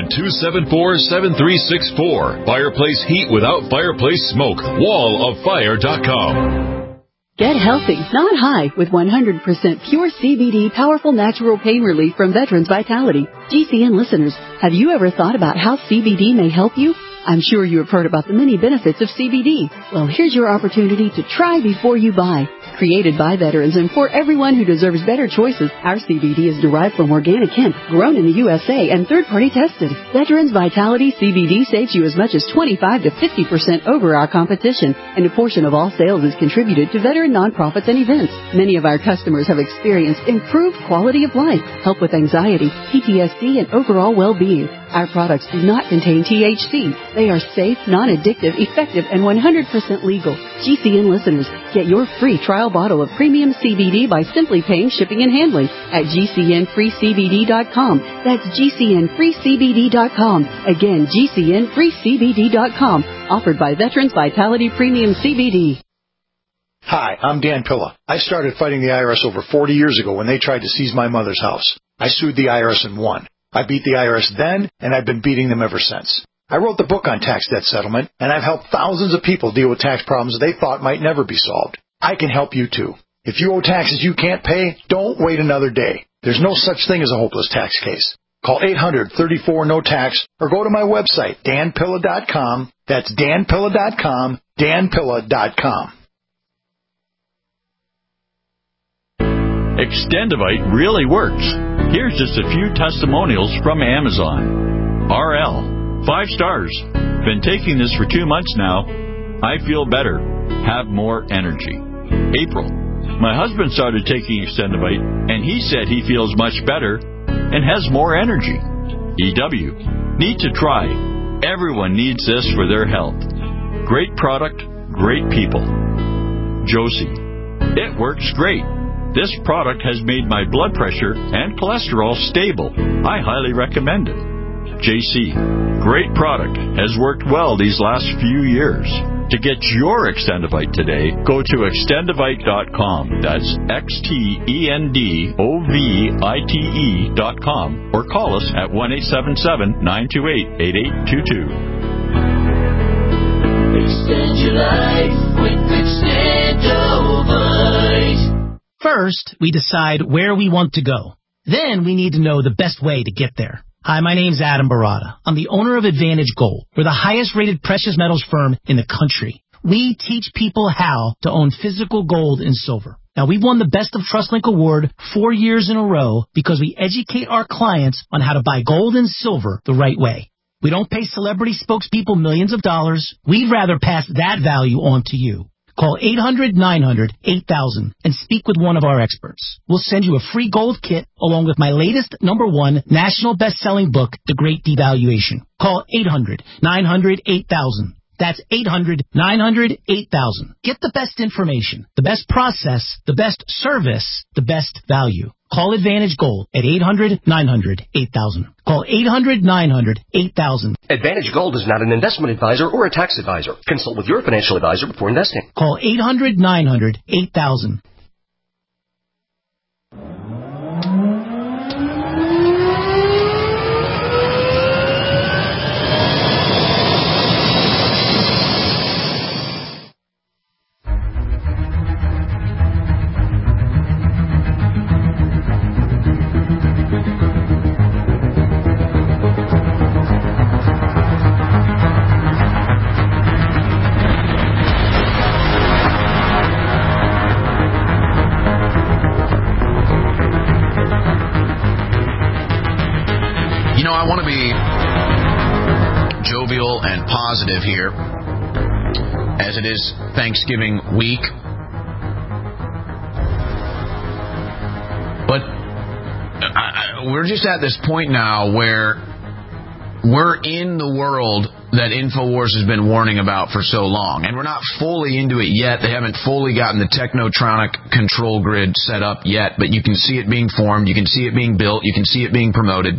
800-274-7364. Fireplace heat without fireplace smoke. walloffire.com. Get healthy, not high, with 100% pure CBD powerful natural pain relief from Veterans Vitality. GCN listeners, have you ever thought about how CBD may help you? I'm sure you have heard about the many benefits of CBD. Well, here's your opportunity to try before you buy. Created by veterans and for everyone who deserves better choices, our CBD is derived from organic hemp, grown in the USA and third-party tested. Veterans Vitality CBD saves you as much as 25 to 50% over our competition, and a portion of all sales is contributed to veteran nonprofits and events. Many of our customers have experienced improved quality of life, help with anxiety, PTSD, and overall well-being. Our products do not contain THC. They are safe, non-addictive, effective, and 100% legal. GCN listeners, get your free trial bottle of premium CBD by simply paying shipping and handling at GCNFreeCBD.com. That's GCNFreeCBD.com. Again, GCNFreeCBD.com. Offered by Veterans Vitality Premium CBD. Hi, I'm Dan Pilla. I started fighting the IRS over 40 years ago when they tried to seize my mother's house. I sued the IRS and won. I beat the IRS then, and I've been beating them ever since. I wrote the book on tax debt settlement, and I've helped thousands of people deal with tax problems they thought might never be solved. I can help you too. If you owe taxes you can't pay, don't wait another day. There's no such thing as a hopeless tax case. Call 800-34-NO-TAX or go to my website, danpilla.com. That's danpilla.com, danpilla.com. Extendivite really works. Here's just a few testimonials from Amazon. RL, 5 stars. Been taking this for 2 months now. I feel better. Have more energy. April, my husband started taking Extendivite, and he said he feels much better and has more energy. EW, need to try. Everyone needs this for their health. Great product, great people. Josie, it works great. This product has made my blood pressure and cholesterol stable. I highly recommend it. JC, great product. Has worked well these last few years. To get your Extendivite today, go to extendivite.com. That's XTENDOVITE.com or call us at 1-877-928-8822. Extend your life with Extendivite. First, we decide where we want to go. Then we need to know the best way to get there. Hi, my name's Adam Barada. I'm the owner of Advantage Gold. We're the highest-rated precious metals firm in the country. We teach people how to own physical gold and silver. Now, we've won the Best of TrustLink Award 4 years in a row because we educate our clients on how to buy gold and silver the right way. We don't pay celebrity spokespeople millions of dollars. We'd rather pass that value on to you. Call 800-900-8000 and speak with one of our experts. We'll send you a free gold kit along with my latest #1 national best-selling book, The Great Devaluation. Call 800-900-8000. That's 800-900-8000. Get the best information, the best process, the best service, the best value. Call Advantage Gold at 800-900-8000. Call 800-900-8000. Advantage Gold is not an investment advisor or a tax advisor. Consult with your financial advisor before investing. Call 800-900-8000. I want to be jovial and positive here, as it is Thanksgiving week. But we're just at this point now where we're in the world that InfoWars has been warning about for so long. And we're not fully into it yet. They haven't fully gotten the Technotronic control grid set up yet, but you can see it being formed. You can see it being built. You can see it being promoted.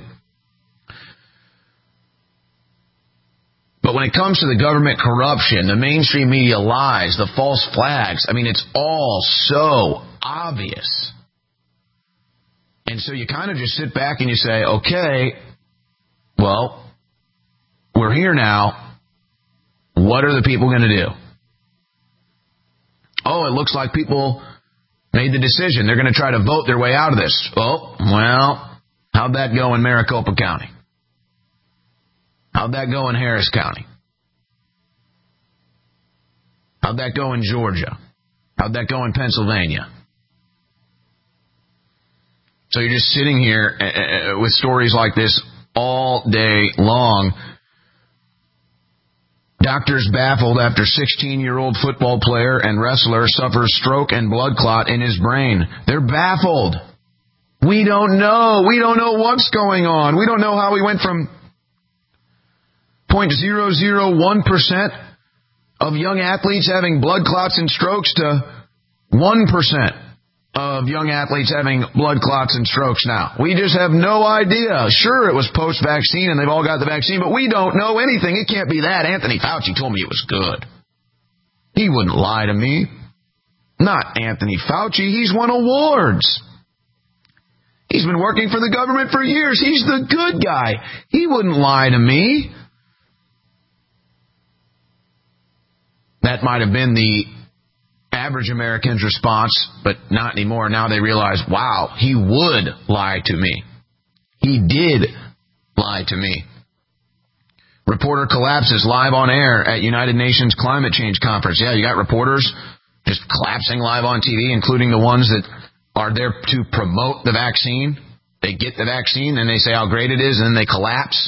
But when it comes to the government corruption, the mainstream media lies, the false flags, I mean, it's all so obvious. And so you kind of just sit back and you say, okay, well, we're here now. What are the people going to do? Oh, it looks like people made the decision. They're going to try to vote their way out of this. Oh, well, how'd that go in Maricopa County? How'd that go in Harris County? How'd that go in Georgia? How'd that go in Pennsylvania? So you're just sitting here with stories like this all day long. Doctors baffled after 16-year-old football player and wrestler suffers stroke and blood clot in his brain. They're baffled. We don't know. We don't know what's going on. We don't know how we went from 0.001% of young athletes having blood clots and strokes to 1% of young athletes having blood clots and strokes now. We just have no idea. Sure, it was post-vaccine and they've all got the vaccine, but we don't know anything. It can't be that. Anthony Fauci told me it was good. He wouldn't lie to me. Not Anthony Fauci. He's won awards. He's been working for the government for years. He's the good guy. He wouldn't lie to me. That might have been the average American's response, but not anymore. Now they realize, wow, he would lie to me. He did lie to me. Reporter collapses live on air at United Nations Climate Change Conference. Yeah, you got reporters just collapsing live on TV, including the ones that are there to promote the vaccine. They get the vaccine and they say how great it is, and then they collapse.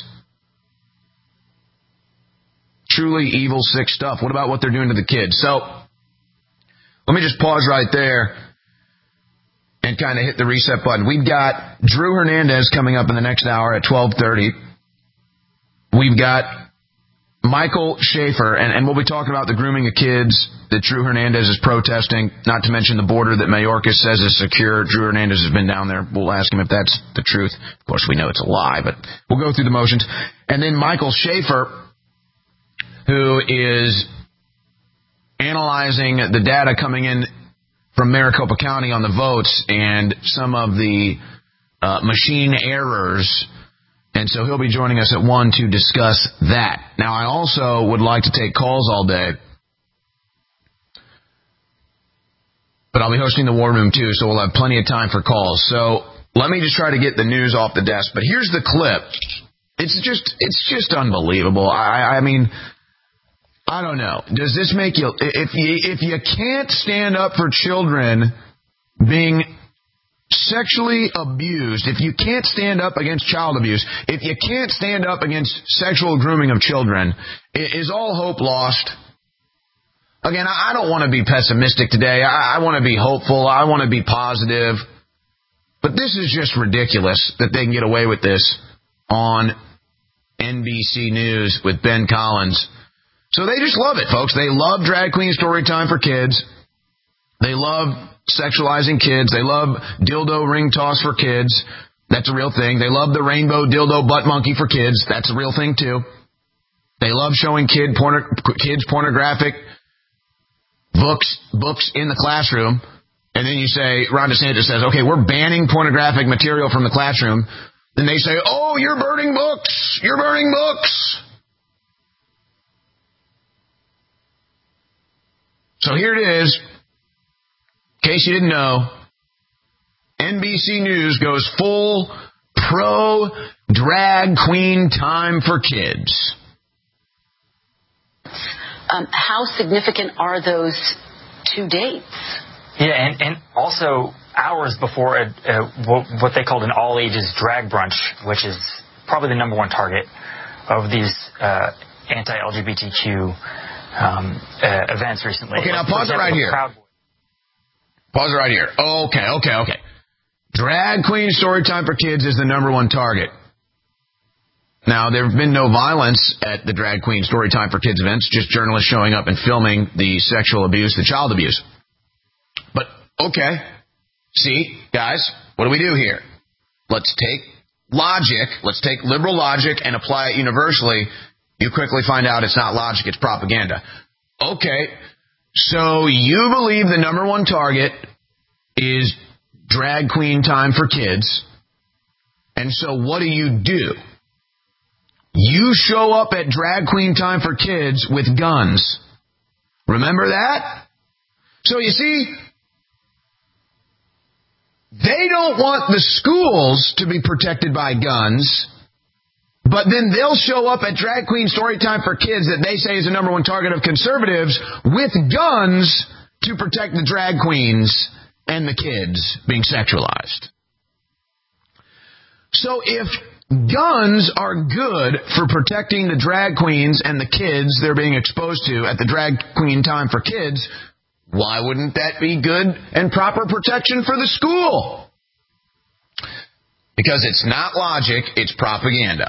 Truly evil, sick stuff. What about what they're doing to the kids? So, let me just pause right there and kind of hit the reset button. We've got Drew Hernandez coming up in the next hour at 12:30. We've got Michael Schaefer, and we'll be talking about the grooming of kids that Drew Hernandez is protesting, not to mention the border that Mayorkas says is secure. Drew Hernandez has been down there. We'll ask him if that's the truth. Of course, we know it's a lie, but we'll go through the motions. And then Michael Schaefer, who is analyzing the data coming in from Maricopa County on the votes and some of the machine errors. And so he'll be joining us at 1 to discuss that. Now, I also would like to take calls all day, but I'll be hosting the War Room too, so we'll have plenty of time for calls. So let me just try to get the news off the desk. But here's the clip. It's just unbelievable. I mean, I don't know. Does this make you, if you can't stand up for children being sexually abused, if you can't stand up against child abuse, if you can't stand up against sexual grooming of children, is all hope lost? Again, I don't want to be pessimistic today. I want to be hopeful. I want to be positive. But this is just ridiculous that they can get away with this on NBC News with Ben Collins. So they just love it, folks. They love drag queen story time for kids. They love sexualizing kids. They love dildo ring toss for kids. That's a real thing. They love the rainbow dildo butt monkey for kids. That's a real thing, too. They love showing kids pornographic books in the classroom. And then you say, Ron DeSantis says, okay, we're banning pornographic material from the classroom. Then they say, oh, you're burning books. You're burning books. So here it is. In case you didn't know, NBC News goes full pro-drag queen time for kids. How significant are those two dates? Yeah, and also hours before what they called an all-ages drag brunch, which is probably the number one target of these anti-LGBTQ events recently. Okay, now pause it right here. Pause it right here. Okay. Drag queen story time for kids is the number one target. Now, there have been no violence at the drag queen story time for kids events, just journalists showing up and filming the sexual abuse, the child abuse. But, okay. See, guys, what do we do here? Let's take logic, let's take liberal logic and apply it universally. You quickly find out it's not logic, it's propaganda. Okay, so you believe the number one target is drag queen time for kids. And so what do? You show up at drag queen time for kids with guns. Remember that? So you see, they don't want the schools to be protected by guns. But then they'll show up at drag queen story time for kids that they say is the number one target of conservatives with guns to protect the drag queens and the kids being sexualized. So if guns are good for protecting the drag queens and the kids they're being exposed to at the Drag Queen Time for Kids, why wouldn't that be good and proper protection for the school? Because it's not logic, it's propaganda.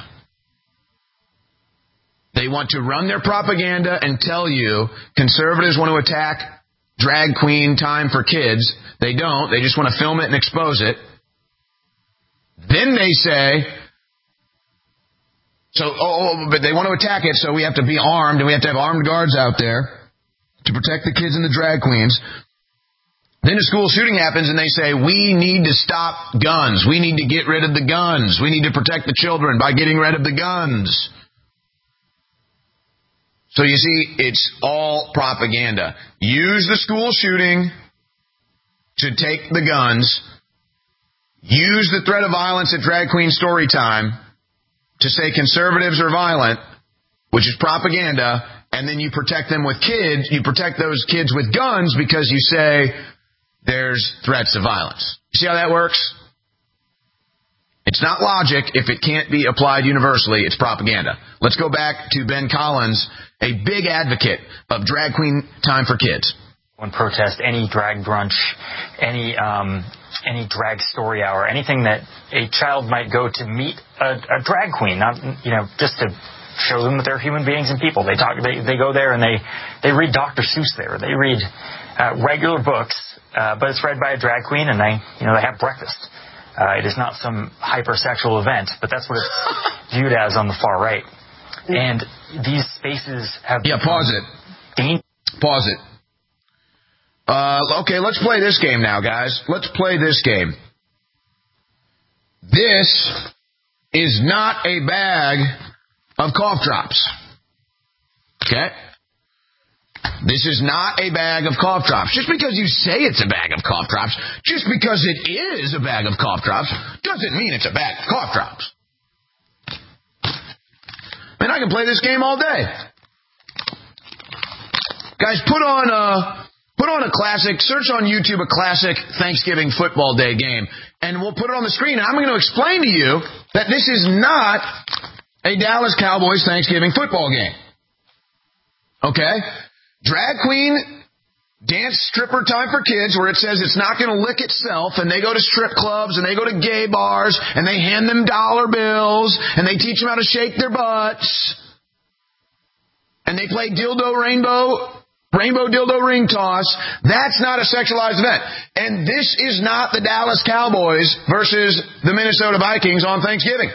They want to run their propaganda and tell you conservatives want to attack Drag Queen Time for Kids. They don't. They just want to film it and expose it. Then they say, but they want to attack it, so we have to be armed, and we have to have armed guards out there to protect the kids and the drag queens. Then a school shooting happens, and they say, we need to stop guns. We need to get rid of the guns. We need to protect the children by getting rid of the guns. So you see, it's all propaganda. Use the school shooting to take the guns. Use the threat of violence at Drag Queen Story Time to say conservatives are violent, which is propaganda, and then you protect them with kids. You protect those kids with guns because you say there's threats of violence. You see how that works? It's not logic if it can't be applied universally. It's propaganda. Let's go back to Ben Collins, a big advocate of Drag Queen Time for Kids. One protest, any drag brunch, any drag story hour, anything that a child might go to meet a drag queen, not just to show them that they're human beings and people. They go there and they read Dr. Seuss there. They read regular books, but it's read by a drag queen, and they have breakfast. It is not some hypersexual event, but that's what it's viewed as on the far right. And these spaces have pause it. Pause it. Okay, let's play this game now, guys. Let's play this game. This is not a bag of cough drops. Okay? This is not a bag of cough drops. Just because you say it's a bag of cough drops, just because it is a bag of cough drops, doesn't mean it's a bag of cough drops. Man, I can play this game all day. Guys, put on a classic, search on YouTube a classic Thanksgiving football day game, and we'll put it on the screen. And I'm going to explain to you that this is not a Dallas Cowboys Thanksgiving football game. Okay? Drag queen dance stripper time for kids, where it says it's not going to lick itself, and they go to strip clubs, and they go to gay bars, and they hand them dollar bills, and they teach them how to shake their butts, and they play rainbow dildo ring toss. That's not a sexualized event. And this is not the Dallas Cowboys versus the Minnesota Vikings on Thanksgiving.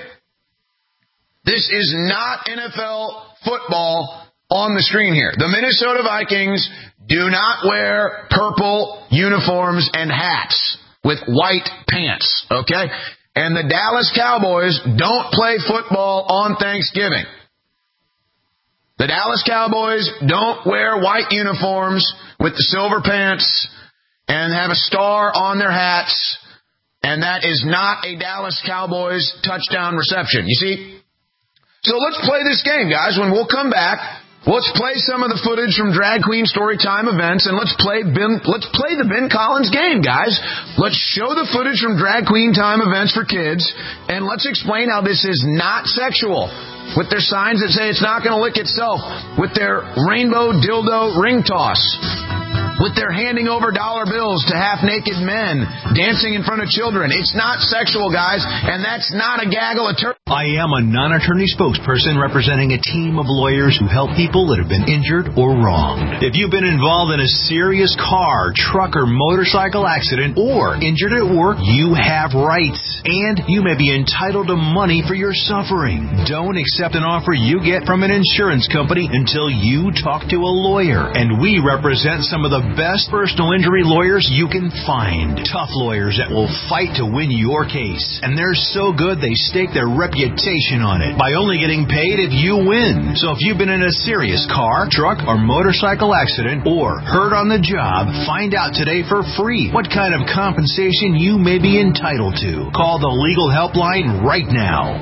This is not NFL football on the screen here. The Minnesota Vikings do not wear purple uniforms and hats with white pants, okay? And the Dallas Cowboys don't play football on Thanksgiving. The Dallas Cowboys don't wear white uniforms with the silver pants and have a star on their hats, and that is not a Dallas Cowboys touchdown reception. You see? So let's play this game, guys. When we'll come back, let's play some of the footage from Drag Queen Storytime events, and let's play the Ben Collins game, guys. Let's show the footage from Drag Queen Time events for kids, and let's explain how this is not sexual. With their signs that say it's not going to lick itself, with their rainbow dildo ring toss, with their handing over dollar bills to half-naked men dancing in front of children. It's not sexual, guys, and that's not a gaggle of turkey. I am a non-attorney spokesperson representing a team of lawyers who help people that have been injured or wronged. If you've been involved in a serious car, truck, or motorcycle accident, or injured at work, you have rights, and you may be entitled to money for your suffering. Don't accept an offer you get from an insurance company until you talk to a lawyer, and we represent some of the best personal injury lawyers you can find. Tough lawyers that will fight to win your case, and they're so good they stake their reputation on it by only getting paid if you win. So if you've been in a serious car, truck, or motorcycle accident, or hurt on the job, find out today for free what kind of compensation you may be entitled to. Call the legal helpline right now.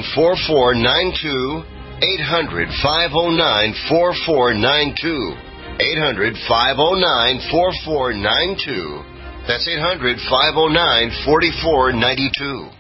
800-509-4492. 800-509-4492. 800-509-4492. That's 800-509-4492.